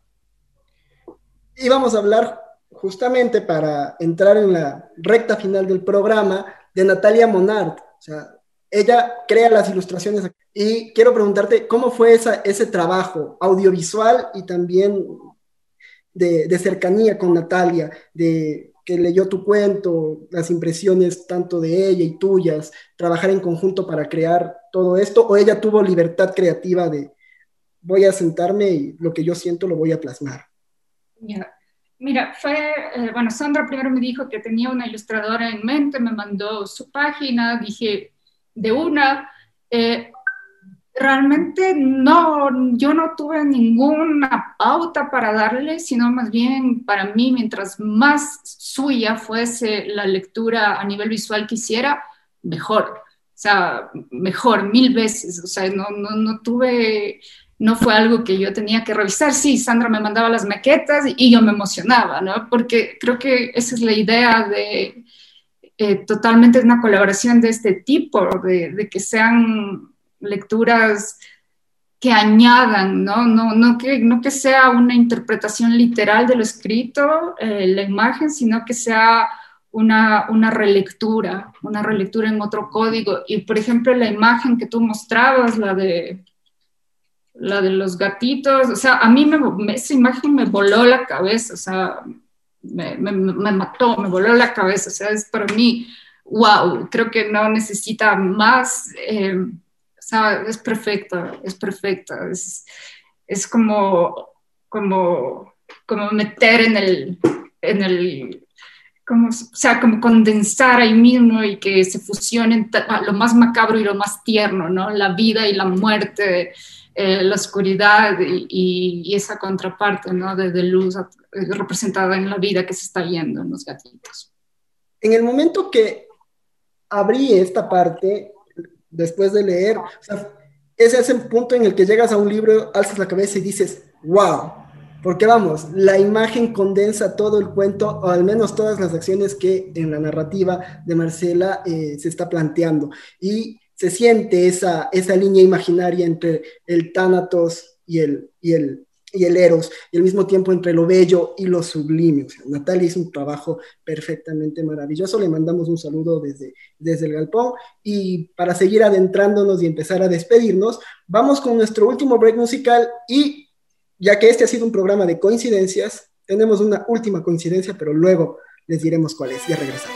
Y vamos a hablar justamente para entrar en la recta final del programa de Natalia Monart. O sea, ella crea las ilustraciones y quiero preguntarte cómo fue esa, ese trabajo audiovisual y también de, de cercanía con Natalia, de que leyó tu cuento, las impresiones tanto de ella y tuyas, trabajar en conjunto para crear todo esto, o ella tuvo libertad creativa de voy a sentarme y lo que yo siento lo voy a plasmar. Yeah. Mira, fue, eh, bueno, Sandra primero me dijo que tenía una ilustradora en mente, me mandó su página, dije, de una, eh, realmente no, yo no tuve ninguna pauta para darle, sino más bien para mí, mientras más suya fuese la lectura a nivel visual que hiciera, mejor, o sea, mejor, mil veces, o sea, no, no, no tuve... No fue algo que yo tenía que revisar. Sí, Sandra me mandaba las maquetas y yo me emocionaba, ¿no? Porque creo que esa es la idea de eh, totalmente una colaboración de este tipo, de, de que sean lecturas que añadan, ¿no? No, no, que, no que sea una interpretación literal de lo escrito, eh, la imagen, sino que sea una, una relectura, una relectura en otro código. Y, por ejemplo, la imagen que tú mostrabas, la de... la de los gatitos, o sea, a mí me, esa imagen me voló la cabeza, o sea, me, me, me mató, me voló la cabeza, o sea, es para mí, wow, creo que no necesita más, eh, o sea, es perfecta, es perfecta, es, es como, como, como meter en el, en el, como, o sea, como condensar ahí mismo y que se fusionen lo más macabro y lo más tierno, ¿no? La vida y la muerte, Eh, la oscuridad y, y, y esa contraparte, ¿no? de, de luz eh, representada en la vida que se está yendo en los gatitos. En el momento que abrí esta parte, después de leer, o sea, ese es el punto en el que llegas a un libro, alzas la cabeza y dices, wow, porque vamos, la imagen condensa todo el cuento, o al menos todas las acciones que en la narrativa de Marcela eh, se está planteando, y se siente esa, esa línea imaginaria entre el Tánatos y el, y, el, y el Eros, y al mismo tiempo entre lo bello y lo sublime. O sea, Natalia hizo un trabajo perfectamente maravilloso, le mandamos un saludo desde, desde el Galpón, y para seguir adentrándonos y empezar a despedirnos, vamos con nuestro último break musical, y ya que este ha sido un programa de coincidencias, tenemos una última coincidencia, pero luego les diremos cuál es. Ya regresamos.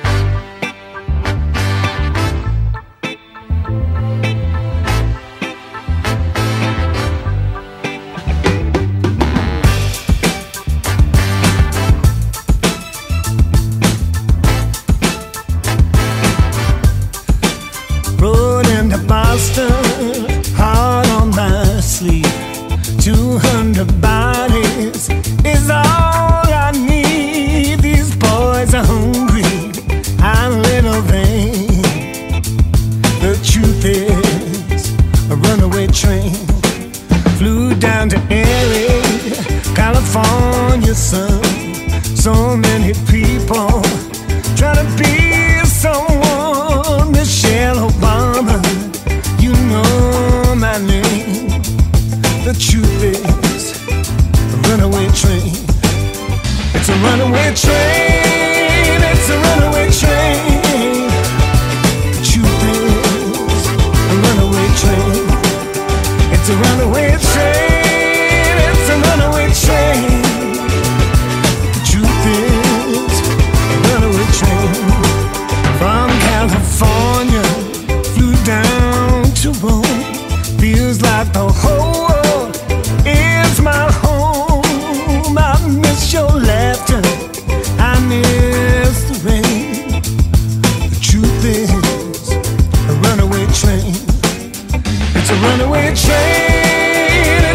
Heart on my sleeve, two hundred bodies is all I need. These boys are hungry, I'm a little vain. The truth is, a runaway train flew down to L A, California sun. So many people trying to be someone. Michelle Obama, you know my name. The truth is, a runaway train. It's a runaway train. It's a runaway train. The truth is, a runaway train. It's a runaway train. It's a runaway train. The truth is, a runaway train. From California, flew down to Rome. Feels like the whole world is my home. I miss your laughter, I miss the rain. The truth is, a runaway train. It's a runaway train.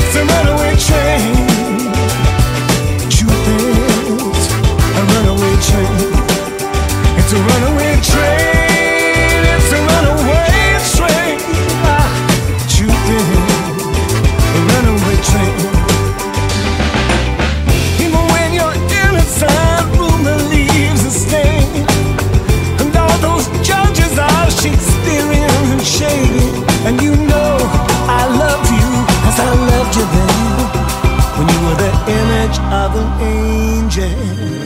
image of an angel.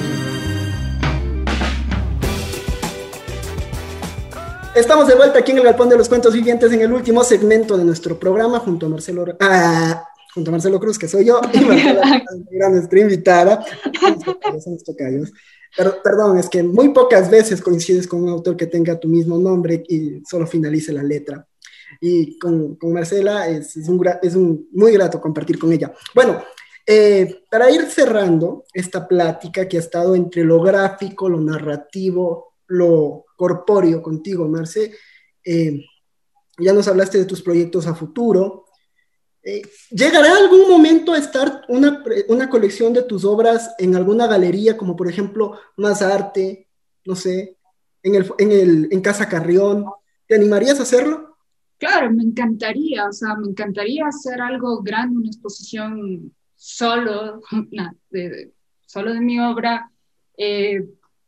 Estamos de vuelta aquí en el Galpón de los Cuentos Vivientes en el último segmento de nuestro programa junto a Marcelo, ah, junto a Marcelo Cruz, que soy yo, y Marcela, nuestra invitada. Somos tocayos. Pero, perdón, es que muy pocas veces coincides con un autor que tenga tu mismo nombre y solo finalice la letra. Y con, con Marcela es, es, un, es un muy grato compartir con ella. Bueno, eh, para ir cerrando esta plática que ha estado entre lo gráfico, lo narrativo, lo corpóreo contigo, Marce, eh, ya nos hablaste de tus proyectos a futuro. Eh, ¿Llegará algún momento a estar una, una colección de tus obras en alguna galería, como por ejemplo Más Arte, no sé, en, el, en, el, en Casa Carrión? ¿Te animarías a hacerlo? Claro, me encantaría, o sea, me encantaría hacer algo grande, una exposición solo, nah, de, de, solo de mi obra, eh,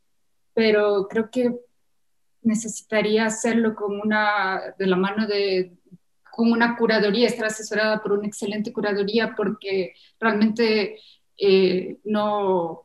pero creo que necesitaría hacerlo con una, de la mano de, con una curaduría, estar asesorada por una excelente curaduría, porque realmente eh, no,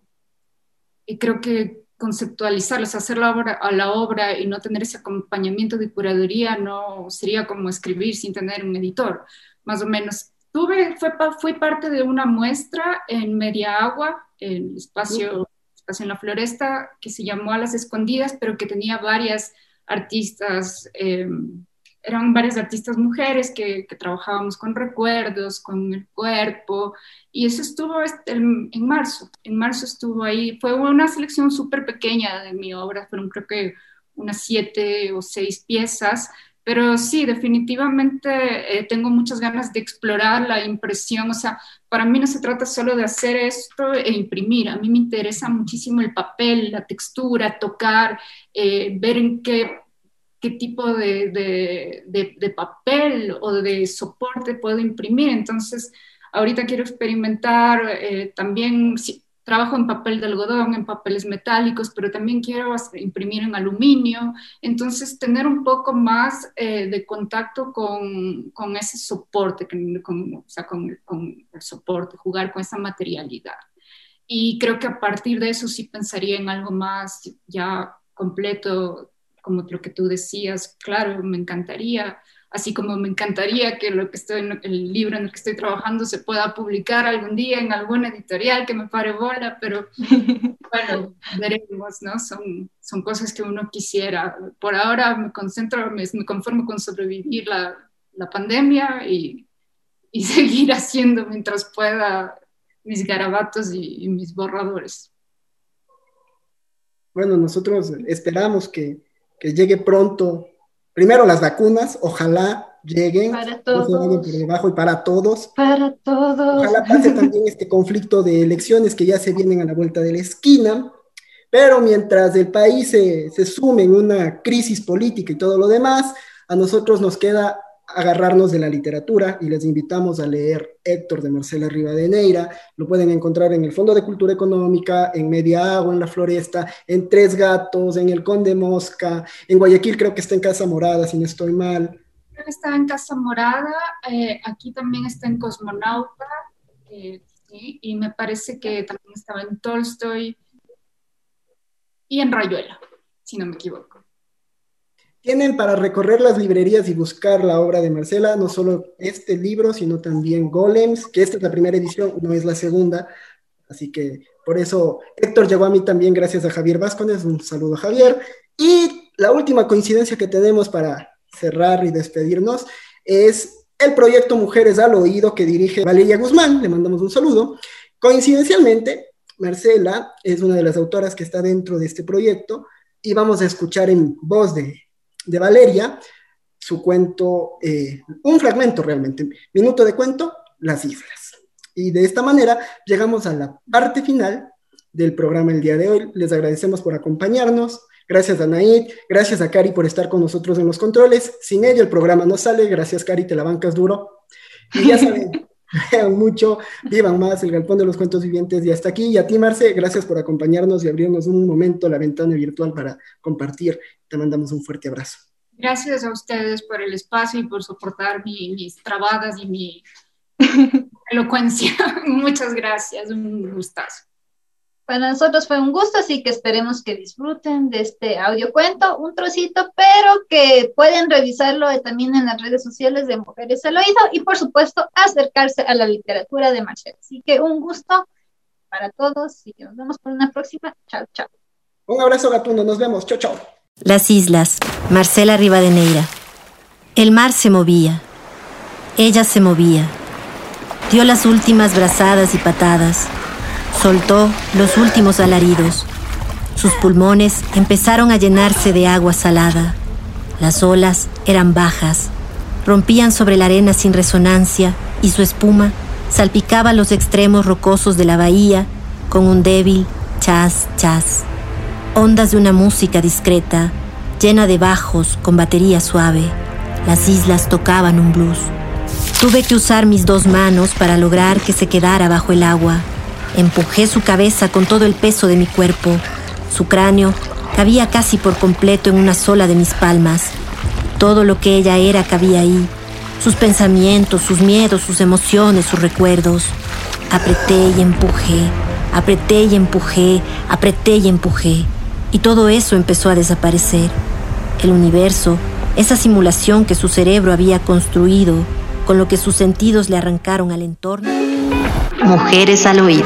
y creo que conceptualizarlos, hacer la obra a la obra y no tener ese acompañamiento de curaduría no sería como escribir sin tener un editor, más o menos. Tuve, fue, fui parte de una muestra en Media Agua, en el espacio... Uh. en la Floresta, que se llamó A las Escondidas, pero que tenía varias artistas, eh, eran varias artistas mujeres que, que trabajábamos con recuerdos, con el cuerpo, y eso estuvo en, en marzo, en marzo estuvo ahí, fue una selección súper pequeña de mi obra, fueron creo que unas siete o seis piezas, pero sí, definitivamente eh, tengo muchas ganas de explorar la impresión, o sea, para mí no se trata solo de hacer esto e imprimir, a mí me interesa muchísimo el papel, la textura, tocar, eh, ver en qué, qué tipo de, de, de, de papel o de soporte puedo imprimir, entonces ahorita quiero experimentar eh, también... Sí, trabajo en papel de algodón, en papeles metálicos, pero también quiero imprimir en aluminio. Entonces, tener un poco más eh, de contacto con, con ese soporte, con, o sea, con, con el soporte, jugar con esa materialidad. Y creo que a partir de eso sí pensaría en algo más ya completo, como lo que tú decías. Claro, me encantaría, así como me encantaría que lo que estoy en el libro en el que estoy trabajando se pueda publicar algún día en alguna editorial que me pare bola, pero bueno, veremos, ¿no? Son, son cosas que uno quisiera. Por ahora me concentro, me, me conformo con sobrevivir la, la pandemia y, y seguir haciendo mientras pueda mis garabatos y, y mis borradores. Bueno, nosotros esperamos que, que llegue pronto. Primero las vacunas, ojalá lleguen, para todos. No se vayan por debajo y para todos. Para todos. Ojalá pase también este conflicto de elecciones que ya se vienen a la vuelta de la esquina, pero mientras el país se, se sume en una crisis política y todo lo demás, a nosotros nos queda agarrarnos de la literatura y les invitamos a leer Héctor de Marcela Rivadeneira. Lo pueden encontrar en el Fondo de Cultura Económica, en Media Agua, en La Floresta, en Tres Gatos, en el Conde Mosca, en Guayaquil creo que está en Casa Morada, si no estoy mal. Creo que está en Casa Morada, eh, aquí también está en Cosmonauta, eh, ¿sí? Y me parece que también estaba en Tolstoy y en Rayuela, si no me equivoco. Tienen para recorrer las librerías y buscar la obra de Marcela, no solo este libro, sino también Golems, que esta es la primera edición, no es la segunda, así que por eso Héctor llegó a mí también gracias a Javier Vázquez, un saludo a Javier. Y la última coincidencia que tenemos para cerrar y despedirnos es el proyecto Mujeres al Oído que dirige Valeria Guzmán, le mandamos un saludo. Coincidencialmente, Marcela es una de las autoras que está dentro de este proyecto y vamos a escuchar en voz de de Valeria, su cuento, eh, un fragmento realmente, minuto de cuento, Las Islas. Y de esta manera llegamos a la parte final del programa el día de hoy. Les agradecemos por acompañarnos. Gracias a Naid, gracias a Cari por estar con nosotros en los controles. Sin ella el programa no sale. Gracias, Cari, te la bancas duro. Y ya saben, vean mucho, vivan más, el Galpón de los Cuentos Vivientes ya está aquí. Y a ti, Marce, gracias por acompañarnos y abrirnos un momento la ventana virtual para compartir. Te mandamos un fuerte abrazo. Gracias a ustedes por el espacio y por soportar mi, mis trabadas y mi elocuencia. Muchas gracias, un gustazo. Para nosotros fue un gusto, así que esperemos que disfruten de este audiocuento, un trocito, pero que pueden revisarlo también en las redes sociales de Mujeres al Oído y, por supuesto, acercarse a la literatura de Marcela. Así que un gusto para todos y nos vemos por una próxima. Chao, chao. Un abrazo, Gatuno. Nos vemos. Chao, chao. Las islas. Marcela Rivadeneira. El mar se movía. Ella se movía. Dio las últimas brazadas y patadas. Soltó los últimos alaridos. Sus pulmones empezaron a llenarse de agua salada. Las olas eran bajas, rompían sobre la arena sin resonancia y su espuma salpicaba los extremos rocosos de la bahía con un débil chas, chas. Ondas de una música discreta, llena de bajos con batería suave. Las islas tocaban un blues. Tuve que usar mis dos manos para lograr que se quedara bajo el agua. Empujé su cabeza con todo el peso de mi cuerpo. Su cráneo cabía casi por completo en una sola de mis palmas. Todo lo que ella era cabía ahí. Sus pensamientos, sus miedos, sus emociones, sus recuerdos. Apreté y empujé, apreté y empujé, apreté y empujé. Y todo eso empezó a desaparecer. El universo, esa simulación que su cerebro había construido, con lo que sus sentidos le arrancaron al entorno. Mujeres al Oído.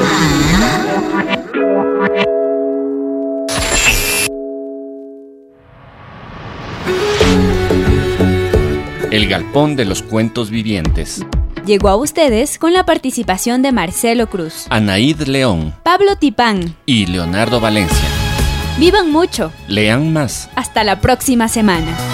El Galpón de los Cuentos Vivientes. Llegó a ustedes con la participación de Marcelo Cruz, Anaíd León, Pablo Tipán y Leonardo Valencia. Vivan mucho. Lean más. Hasta la próxima semana.